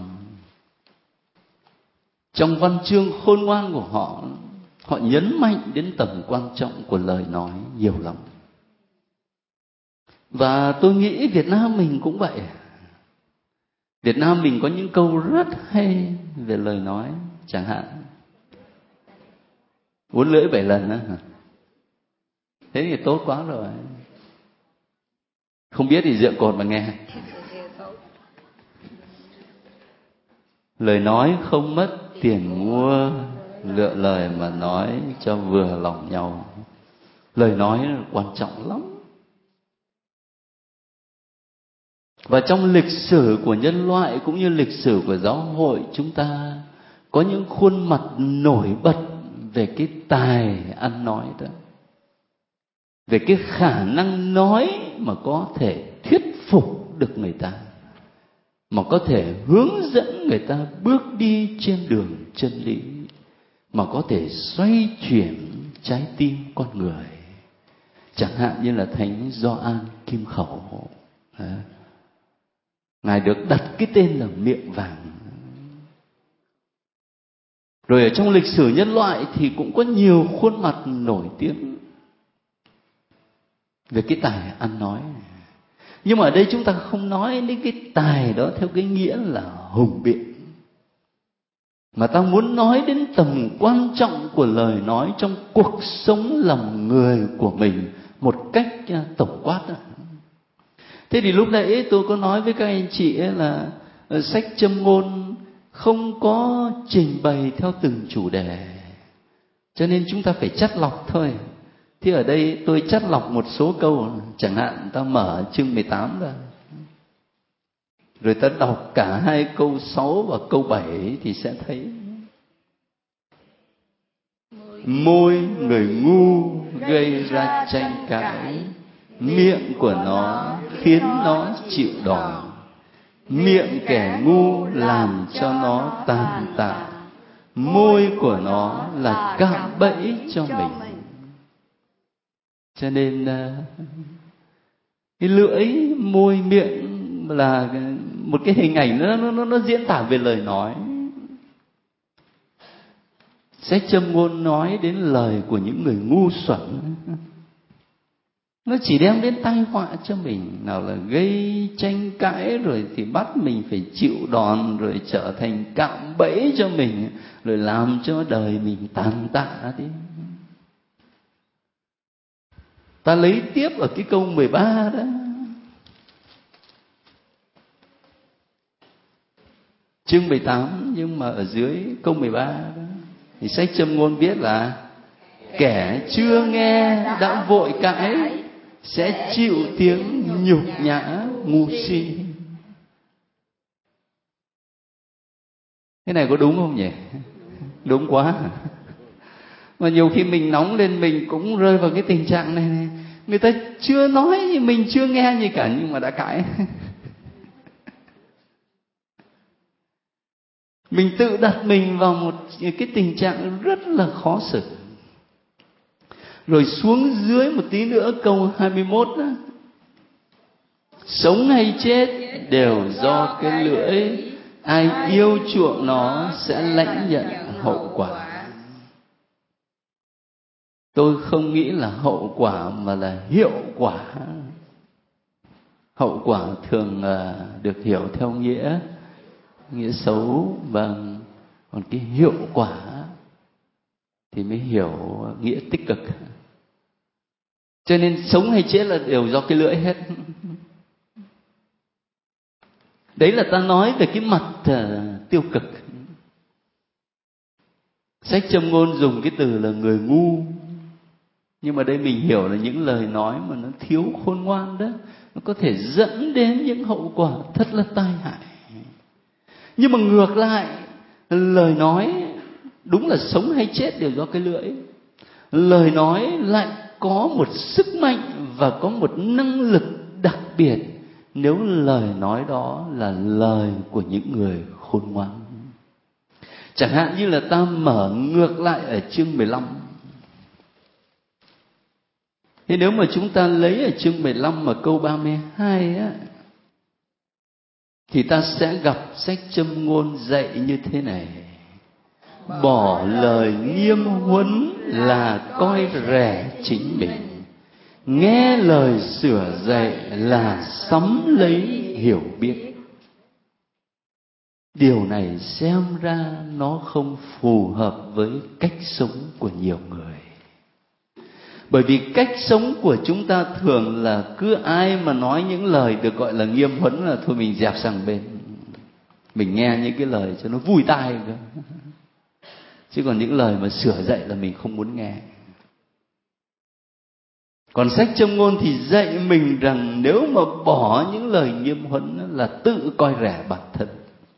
Trong văn chương khôn ngoan của họ, họ nhấn mạnh đến tầm quan trọng của lời nói nhiều lắm. Và tôi nghĩ Việt Nam mình cũng vậy. Việt Nam mình có những câu rất hay về lời nói, chẳng hạn uốn lưỡi bảy lần đó. Thế thì tốt quá rồi. Không biết thì dựa cột mà nghe. Lời nói không mất tiền mua, lựa lời mà nói cho vừa lòng nhau. Lời nói quan trọng lắm. Và trong lịch sử của nhân loại cũng như lịch sử của giáo hội, chúng ta có những khuôn mặt nổi bật về cái tài ăn nói đó, về cái khả năng nói mà có thể thuyết phục được người ta, mà có thể hướng dẫn người ta bước đi trên đường chân lý, mà có thể xoay chuyển trái tim con người. Chẳng hạn như là Thánh Gioan Kim Khẩu, Ngài được đặt cái tên là miệng vàng. Rồi ở trong lịch sử nhân loại thì cũng có nhiều khuôn mặt nổi tiếng về cái tài ăn nói. Nhưng mà ở đây chúng ta không nói đến cái tài đó theo cái nghĩa là hùng biện, mà ta muốn nói đến tầm quan trọng của lời nói trong cuộc sống làm người của mình một cách tổng quát. Thế thì lúc nãy tôi có nói với các anh chị ấy là sách Châm Ngôn không có trình bày theo từng chủ đề, cho nên chúng ta phải chắt lọc thôi. Thì ở đây tôi chắt lọc một số câu, chẳng hạn ta mở chương mười tám ra, rồi ta đọc cả hai câu sáu và câu bảy thì sẽ thấy môi người ngu gây ra tranh cãi, miệng của nó khiến nó chịu đòn, miệng kẻ ngu làm cho nó tàn tạ, môi của nó là cạm bẫy cho mình. Cho nên cái lưỡi, môi, miệng là một cái hình ảnh nó, nó, nó diễn tả về lời nói. Sách Châm Ngôn nói đến lời của những người ngu xuẩn, nó chỉ đem đến tai họa cho mình. Nào là gây tranh cãi, rồi thì bắt mình phải chịu đòn, rồi trở thành cạm bẫy cho mình, rồi làm cho đời mình tàn tạ đi. Ta lấy tiếp ở cái câu mười ba đó. Chương mười tám, nhưng mà ở dưới câu mười ba đó thì sách Châm Ngôn viết là kẻ chưa nghe đã vội cãi sẽ chịu tiếng nhục nhã ngu si. Cái này có đúng không nhỉ? Đúng quá. Mà nhiều khi mình nóng lên mình cũng rơi vào cái tình trạng này, này. Người ta chưa nói gì, mình chưa nghe gì cả, nhưng mà đã cãi. Mình tự đặt mình vào một cái tình trạng rất là khó xử. Rồi xuống dưới một tí nữa, câu hai mươi mốt đó. Sống hay chết đều do cái lưỡi, ai yêu chuộng nó sẽ lãnh nhận hậu quả. Tôi không nghĩ là hậu quả mà là hiệu quả. Hậu quả thường được hiểu theo nghĩa nghĩa xấu, vâng. Còn cái hiệu quả thì mới hiểu nghĩa tích cực. Cho nên sống hay chết là đều do cái lưỡi hết. Đấy là ta nói về cái mặt uh, tiêu cực. Sách Châm Ngôn dùng cái từ là người ngu, nhưng mà đây mình hiểu là những lời nói mà nó thiếu khôn ngoan đó, nó có thể dẫn đến những hậu quả thật là tai hại. Nhưng mà ngược lại, lời nói đúng là sống hay chết đều do cái lưỡi. Lời nói lại có một sức mạnh và có một năng lực đặc biệt nếu lời nói đó là lời của những người khôn ngoan. Chẳng hạn như là ta mở ngược lại ở chương mười lăm. Thế nếu mà chúng ta lấy ở chương mười lăm mà câu ba mươi hai á, thì ta sẽ gặp sách châm ngôn dạy như thế này: bỏ lời nghiêm huấn là coi rẻ chính mình, nghe lời sửa dạy là sắm lấy hiểu biết. Điều này xem ra nó không phù hợp với cách sống của nhiều người. Bởi vì cách sống của chúng ta thường là cứ ai mà nói những lời được gọi là nghiêm huấn là thôi mình dẹp sang bên, mình nghe những cái lời cho nó vui tai cơ. Chứ còn những lời mà sửa dạy là mình không muốn nghe. Còn sách châm ngôn thì dạy mình rằng nếu mà bỏ những lời nghiêm huấn là tự coi rẻ bản thân.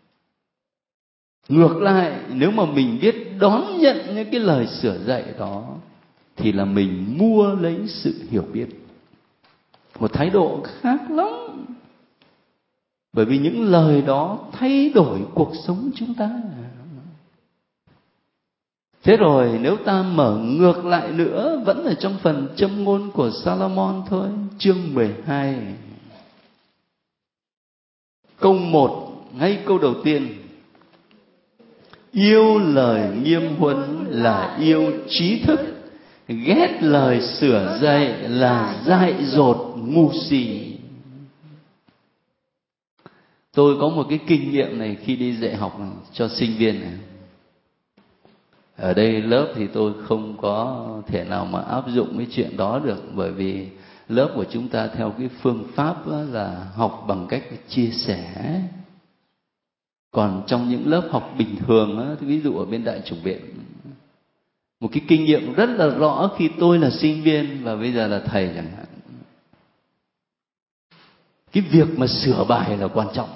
Ngược lại, nếu mà mình biết đón nhận những cái lời sửa dạy đó thì là mình mua lấy sự hiểu biết. Một thái độ khác lắm. Bởi vì những lời đó thay đổi cuộc sống chúng ta. Thế rồi nếu ta mở ngược lại nữa, vẫn ở trong phần châm ngôn của Salomon thôi, chương mười hai. Câu một, ngay câu đầu tiên: yêu lời nghiêm huấn là yêu trí thức, ghét lời sửa dạy là dại dột ngu si. Tôi có một cái kinh nghiệm này khi đi dạy học cho sinh viên này. Ở đây lớp thì tôi không có thể nào mà áp dụng cái chuyện đó được, bởi vì lớp của chúng ta theo cái phương pháp là học bằng cách chia sẻ. Còn trong những lớp học bình thường, ví dụ ở bên Đại chủng viện, một cái kinh nghiệm rất là rõ khi tôi là sinh viên và bây giờ là thầy chẳng hạn, cái việc mà sửa bài là quan trọng.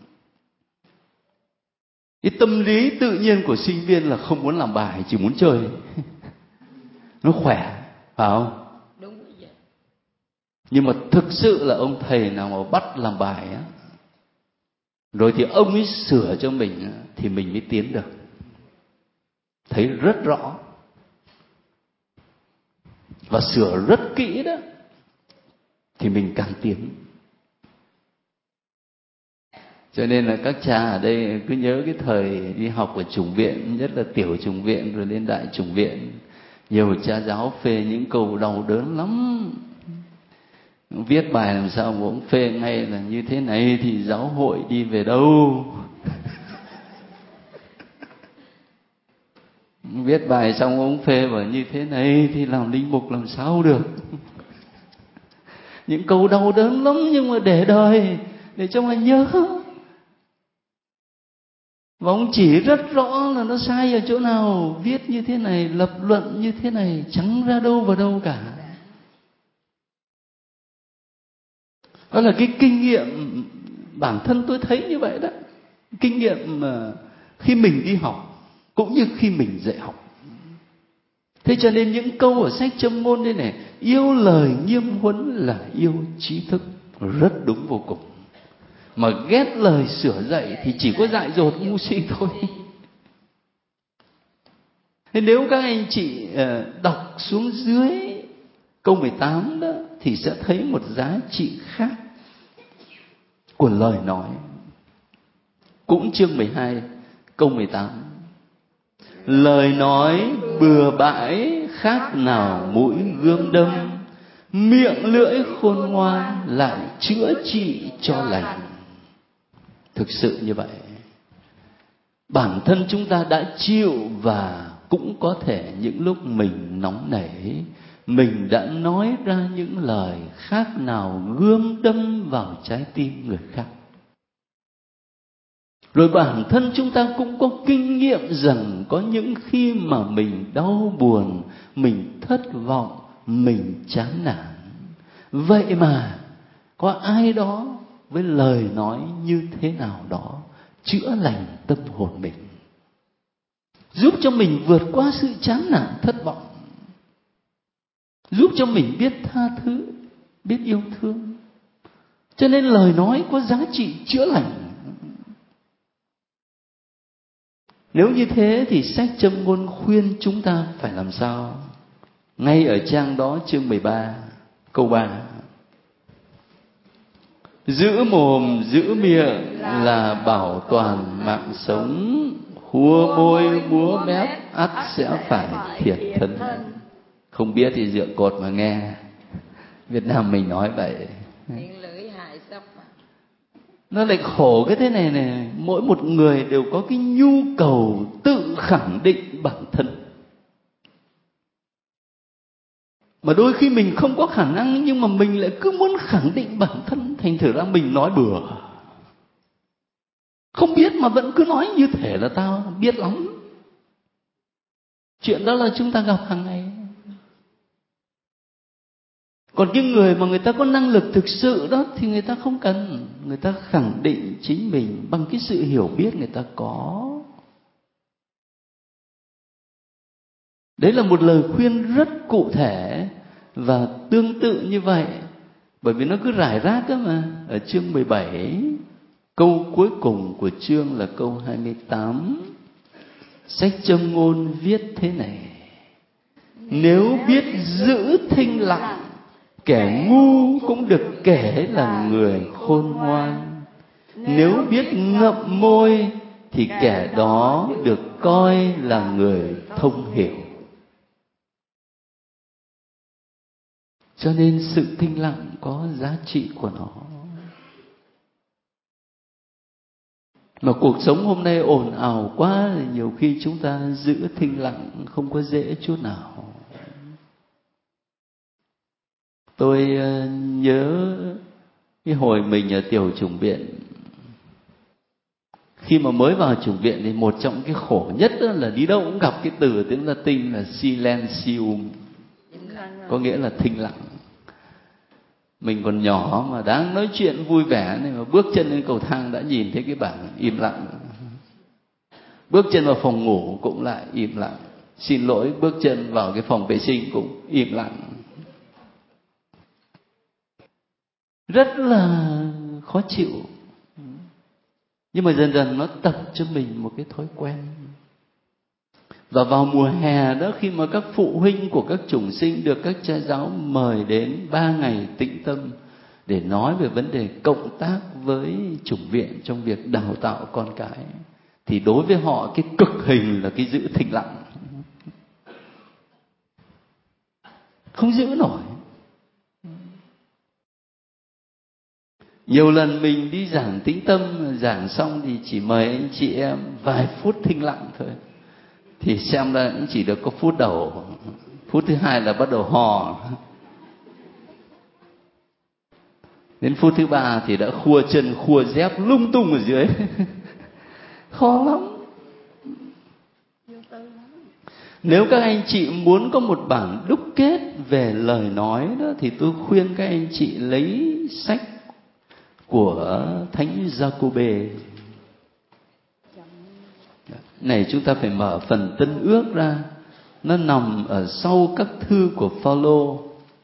Cái tâm lý tự nhiên của sinh viên là không muốn làm bài, chỉ muốn chơi. Nó khỏe, phải không? Đúng vậy. Nhưng mà thực sự là ông thầy nào mà bắt làm bài á, rồi thì ông ấy sửa cho mình thì mình mới tiến được. Thấy rất rõ. Và sửa rất kỹ đó thì mình càng tiến. Cho nên là các cha ở đây cứ nhớ cái thời đi học ở chủng viện, nhất là tiểu chủng viện rồi lên đại chủng viện, nhiều cha giáo phê những câu đau đớn lắm. Viết bài làm sao mà cũng phê ngay là như thế này thì giáo hội đi về đâu. Viết bài xong ông phê bảo như thế này thì làm linh mục làm sao được. Những câu đau đớn lắm nhưng mà để đời, để cho mà nhớ. Và ông chỉ rất rõ là nó sai ở chỗ nào, viết như thế này, lập luận như thế này, chẳng ra đâu vào đâu cả. Đó là cái kinh nghiệm bản thân tôi thấy như vậy đó. Kinh nghiệm mà khi mình đi học cũng như khi mình dạy học. Thế cho nên những câu ở sách châm ngôn đây này, yêu lời nghiêm huấn là yêu trí thức, rất đúng vô cùng. Mà ghét lời sửa dạy thì chỉ có dại dột ngu si thôi. Thế nếu các anh chị đọc xuống dưới câu mười tám đó thì sẽ thấy một giá trị khác của lời nói. Cũng chương mười hai câu mười tám: lời nói bừa bãi khác nào mũi gươm đâm, miệng lưỡi khôn ngoan lại chữa trị cho lành. Thực sự như vậy, bản thân chúng ta đã chịu và cũng có thể những lúc mình nóng nảy, mình đã nói ra những lời khác nào gươm đâm vào trái tim người khác. Rồi bản thân chúng ta cũng có kinh nghiệm rằng có những khi mà mình đau buồn, mình thất vọng, mình chán nản. Vậy mà có ai đó với lời nói như thế nào đó chữa lành tâm hồn mình, giúp cho mình vượt qua sự chán nản thất vọng, giúp cho mình biết tha thứ, biết yêu thương. Cho nên lời nói có giá trị chữa lành. Nếu như thế thì sách Châm Ngôn khuyên chúng ta phải làm sao? Ngay ở trang đó, chương mười ba, câu ba. Giữ mồm, giữ miệng là bảo toàn mạng sống, hùa môi, múa mép, ắt sẽ phải thiệt thân. Không biết thì dựa cột mà nghe. Việt Nam mình nói vậy. Nó lại khổ cái thế này này. Mỗi một người đều có cái nhu cầu tự khẳng định bản thân. Mà đôi khi mình không có khả năng, nhưng mà mình lại cứ muốn khẳng định bản thân. Thành thử ra mình nói bừa. Không biết mà vẫn cứ nói như thể là tao biết lắm. Chuyện đó là chúng ta gặp hàng ngày. Còn cái người mà người ta có năng lực thực sự đó thì người ta không cần. Người ta khẳng định chính mình bằng cái sự hiểu biết người ta có. Đấy là một lời khuyên rất cụ thể và tương tự như vậy. Bởi vì nó cứ rải rác cơ mà. Ở chương mười bảy, câu cuối cùng của chương là câu hai mươi tám. Sách Châm Ngôn viết thế này: nếu biết giữ thinh lặng, kẻ ngu cũng được kể là người khôn ngoan. Nếu biết ngậm môi thì kẻ đó được coi là người thông hiểu. Cho nên sự thinh lặng có giá trị của nó. Mà cuộc sống hôm nay ồn ào quá, nhiều khi chúng ta giữ thinh lặng không có dễ chút nào. Tôi nhớ cái hồi mình ở tiểu chủng viện, khi mà mới vào chủng viện thì một trong cái khổ nhất là đi đâu cũng gặp cái từ tiếng Latin là silentium, có nghĩa là thinh lặng. Mình còn nhỏ mà đang nói chuyện vui vẻ này mà bước chân lên cầu thang đã nhìn thấy cái bảng im lặng. Bước chân vào phòng ngủ cũng lại im lặng. Xin lỗi, bước chân vào cái phòng vệ sinh cũng im lặng. Rất là khó chịu. Nhưng mà dần dần nó tập cho mình một cái thói quen. Và vào mùa hè đó, khi mà các phụ huynh của các chủng sinh được các cha giáo mời đến ba ngày tĩnh tâm để nói về vấn đề cộng tác với chủng viện trong việc đào tạo con cái, thì đối với họ cái cực hình là cái giữ thinh lặng. Không giữ nổi. Nhiều lần mình đi giảng tĩnh tâm, giảng xong thì chỉ mời anh chị em vài phút thinh lặng thôi. Thì xem ra cũng chỉ được có phút đầu. Phút thứ hai là bắt đầu hò. Đến phút thứ ba thì đã khua chân khua dép lung tung ở dưới. Khó lắm. Nếu các anh chị muốn có một bản đúc kết về lời nói đó, thì tôi khuyên các anh chị lấy sách của Thánh Giacôbê. Này, chúng ta phải mở phần Tân Ước ra. Nó nằm ở sau các thư của Phaolô.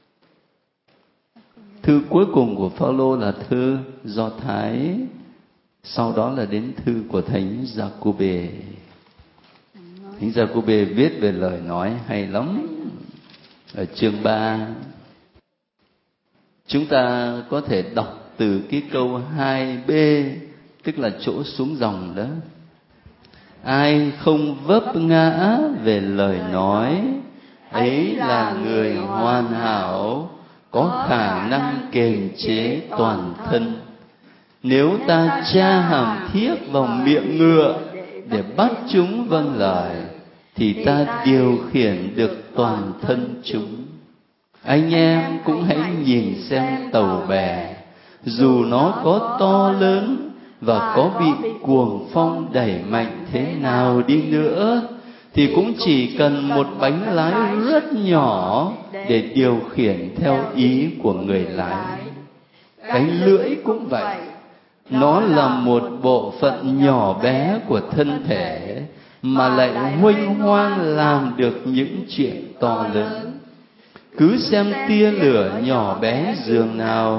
Thư cuối cùng của Phaolô là thư Do Thái, sau đó là đến thư của Thánh Giacôbê. Thánh Giacôbê viết về lời nói hay lắm. Ở chương ba, chúng ta có thể đọc từ cái câu hai b, tức là chỗ xuống dòng đó. Ai không vấp ngã về lời nói, ấy là người hoàn hảo, có khả năng kiềm chế toàn thân. Nếu ta tra hàm thiếc vào miệng ngựa để bắt chúng vâng lời, thì ta điều khiển được toàn thân chúng. Anh em cũng hãy nhìn xem tàu bè, dù nó có to lớn và có bị cuồng phong đẩy mạnh thế nào đi nữa, thì cũng chỉ cần một bánh lái rất nhỏ để điều khiển theo ý của người lái. Cái lưỡi cũng vậy, nó là một bộ phận nhỏ bé của thân thể mà lại huênh hoang làm được những chuyện to lớn. Cứ xem tia lửa nhỏ bé dường nào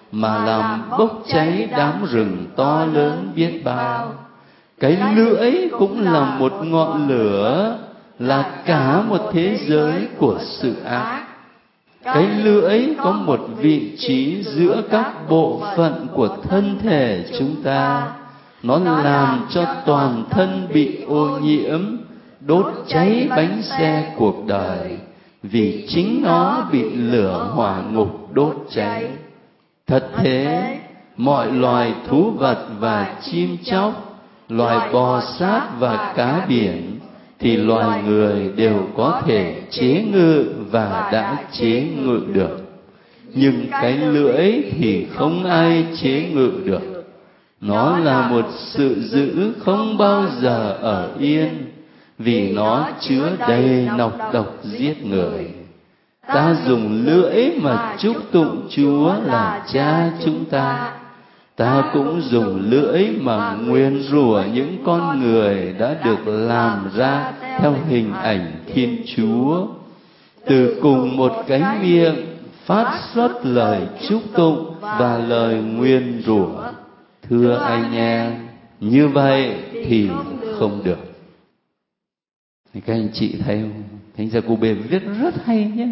mà làm bốc cháy đám rừng to lớn biết bao. Cái lưỡi cũng là một ngọn lửa, là cả một thế giới của sự ác. Cái lưỡi có một vị trí giữa các bộ phận của thân thể chúng ta. Nó làm cho toàn thân bị ô nhiễm, đốt cháy bánh xe cuộc đời, vì chính nó bị lửa hỏa ngục đốt cháy. Thật thế, mọi loài thú vật và chim chóc, loài bò sát và cá biển, thì loài người đều có thể chế ngự và đã chế ngự được. Nhưng cái lưỡi thì không ai chế ngự được. Nó là một sự dữ không bao giờ ở yên, vì nó chứa đầy nọc độc giết người. Ta dùng lưỡi mà chúc tụng Chúa là Cha chúng ta. Ta cũng dùng lưỡi mà nguyền rủa những con người đã được làm ra theo hình ảnh Thiên Chúa. Từ cùng một cái miệng phát xuất lời chúc tụng và lời nguyền rủa. Thưa anh em, như vậy thì không được. Thì các anh chị thấy không? Thánh Giacôbê viết rất hay nhé.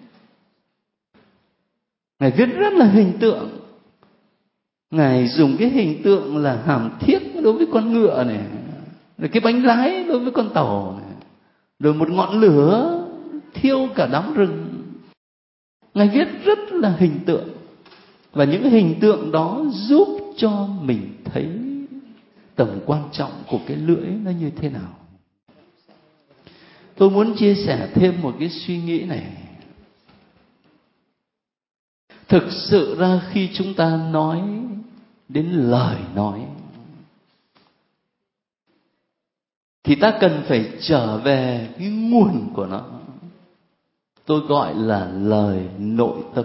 Ngài viết rất là hình tượng. Ngài dùng cái hình tượng là hàm thiết đối với con ngựa này, rồi cái bánh lái đối với con tàu này, rồi một ngọn lửa thiêu cả đám rừng. Ngài viết rất là hình tượng. Và những hình tượng đó giúp cho mình thấy tầm quan trọng của cái lưỡi nó như thế nào. Tôi muốn chia sẻ thêm một cái suy nghĩ này. Thực sự ra khi chúng ta nói đến lời nói, thì ta cần phải trở về cái nguồn của nó. Tôi gọi là lời nội tâm.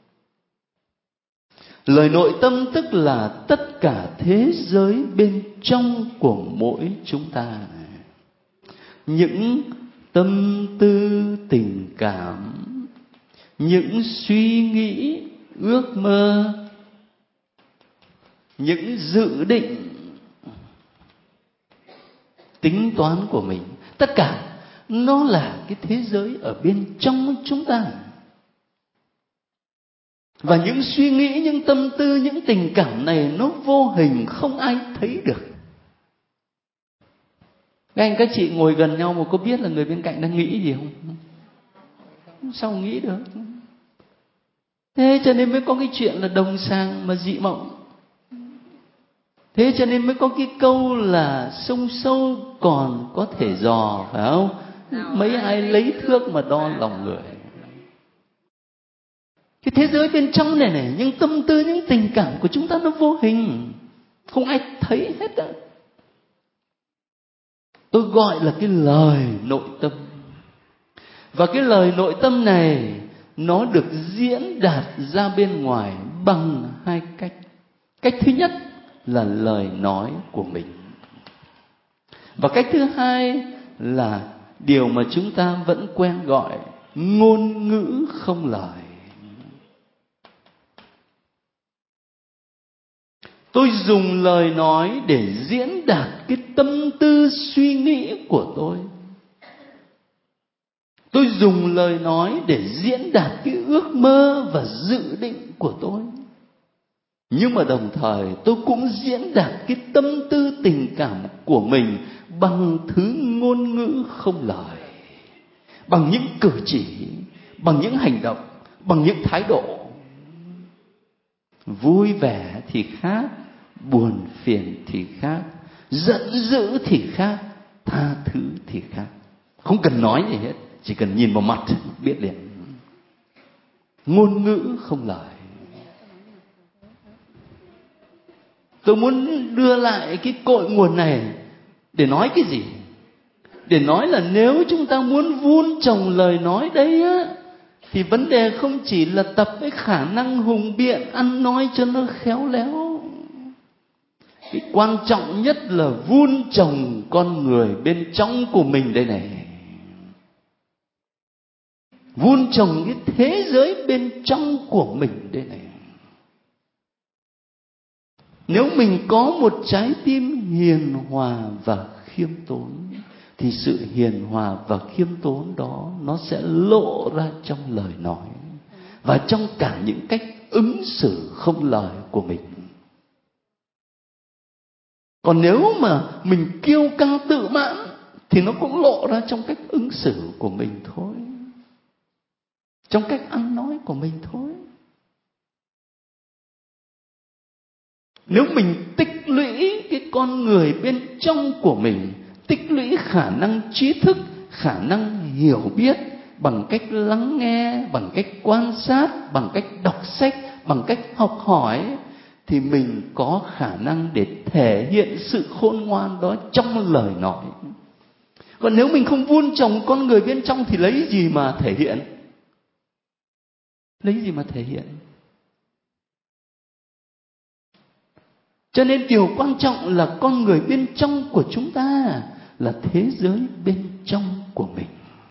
Lời nội tâm tức là tất cả thế giới bên trong của mỗi chúng ta. Những tâm tư tình cảm, những suy nghĩ, ước mơ, những dự định, tính toán của mình, tất cả nó là cái thế giới ở bên trong chúng ta. Và những suy nghĩ, những tâm tư, những tình cảm này nó vô hình, không ai thấy được. Các anh các chị ngồi gần nhau mà có biết là người bên cạnh đang nghĩ gì không? Sao nghĩ được? Thế cho nên mới có cái chuyện là đồng sàng mà dị mộng. Thế cho nên mới có cái câu là sông sâu còn có thể dò, phải không? Mấy ai lấy thước mà đo lòng người. Cái thế giới bên trong này này, những tâm tư, những tình cảm của chúng ta nó vô hình, không ai thấy hết á. Tôi gọi là cái lời nội tâm. Và cái lời nội tâm này nó được diễn đạt ra bên ngoài bằng hai cách. Cách thứ nhất là lời nói của mình. Và cách thứ hai là điều mà chúng ta vẫn quen gọi ngôn ngữ không lời. Tôi dùng lời nói để diễn đạt cái tâm tư suy nghĩ của tôi. Tôi dùng lời nói để diễn đạt cái ước mơ và dự định của tôi. Nhưng mà đồng thời tôi cũng diễn đạt cái tâm tư tình cảm của mình bằng thứ ngôn ngữ không lời. Bằng những cử chỉ, bằng những hành động, bằng những thái độ. Vui vẻ thì khác, buồn phiền thì khác, giận dữ thì khác, tha thứ thì khác. Không cần nói gì hết, chỉ cần nhìn vào mặt biết liền. Ngôn ngữ không lời. Tôi muốn đưa lại cái cội nguồn này để nói cái gì? Để nói là nếu chúng ta muốn vun trồng lời nói đấy á, thì vấn đề không chỉ là tập cái khả năng hùng biện, ăn nói cho nó khéo léo. Cái quan trọng nhất là vun trồng con người bên trong của mình đây này. Vun trồng cái thế giới bên trong của mình đây này. Nếu mình có một trái tim hiền hòa và khiêm tốn, thì sự hiền hòa và khiêm tốn đó nó sẽ lộ ra trong lời nói và trong cả những cách ứng xử không lời của mình. Còn nếu mà mình kiêu căng tự mãn thì nó cũng lộ ra trong cách ứng xử của mình thôi, trong cách ăn nói của mình thôi. Nếu mình tích lũy cái con người bên trong của mình, tích lũy khả năng trí thức, khả năng hiểu biết bằng cách lắng nghe, bằng cách quan sát, bằng cách đọc sách, bằng cách học hỏi, thì mình có khả năng để thể hiện sự khôn ngoan đó trong lời nói. Còn nếu mình không vun trồng con người bên trong thì lấy gì mà thể hiện? Lấy gì mà thể hiện? Cho nên điều quan trọng là con người bên trong của chúng ta, là thế giới bên trong của mình.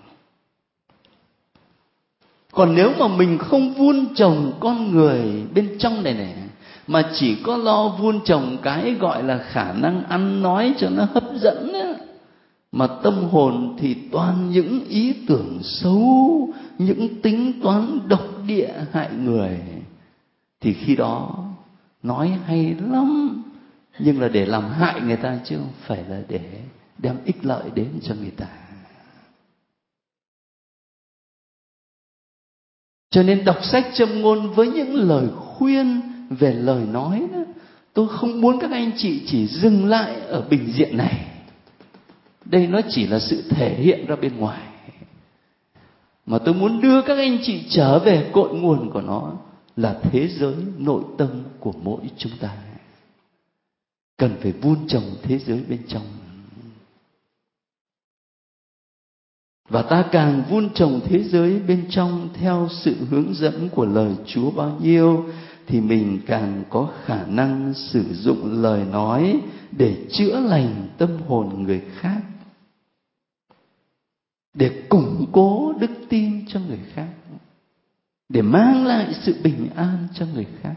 Còn nếu mà mình không vun trồng con người bên trong này này, mà chỉ có lo vun trồng cái gọi là khả năng ăn nói cho nó hấp dẫn ấy, mà tâm hồn thì toàn những ý tưởng xấu, những tính toán độc địa hại người, thì khi đó nói hay lắm, nhưng là để làm hại người ta chứ không phải là để đem ích lợi đến cho người ta. Cho nên đọc sách Châm Ngôn với những lời khuyên về lời nói đó, tôi không muốn các anh chị chỉ dừng lại ở bình diện này. Đây nó chỉ là sự thể hiện ra bên ngoài, mà tôi muốn đưa các anh chị trở về cội nguồn của nó, là thế giới nội tâm của mỗi chúng ta. Cần phải vun trồng thế giới bên trong. Và ta càng vun trồng thế giới bên trong theo sự hướng dẫn của lời Chúa bao nhiêu, thì mình càng có khả năng sử dụng lời nói để chữa lành tâm hồn người khác, để củng cố đức tin cho người khác, để mang lại sự bình an cho người khác.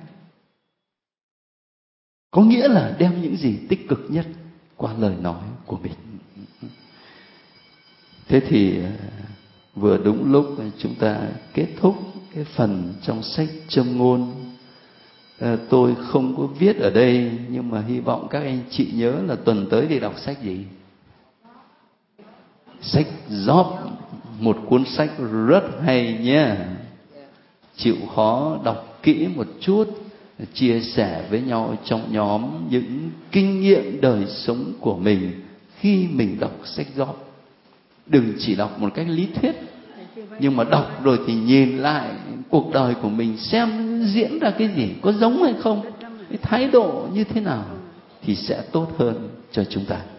Có nghĩa là đem những gì tích cực nhất qua lời nói của mình. Thế thì vừa đúng lúc chúng ta kết thúc cái phần trong sách Châm Ngôn. à, Tôi không có viết ở đây, nhưng mà hy vọng các anh chị nhớ là tuần tới thì đọc sách gì? Sách Gióp, một cuốn sách rất hay nhé. Chịu khó đọc kỹ một chút, chia sẻ với nhau trong nhóm những kinh nghiệm đời sống của mình khi mình đọc sách Gióp. Đừng chỉ đọc một cách lý thuyết, nhưng mà đọc rồi thì nhìn lại cuộc đời của mình, xem diễn ra cái gì, có giống hay không, cái thái độ như thế nào, thì sẽ tốt hơn cho chúng ta.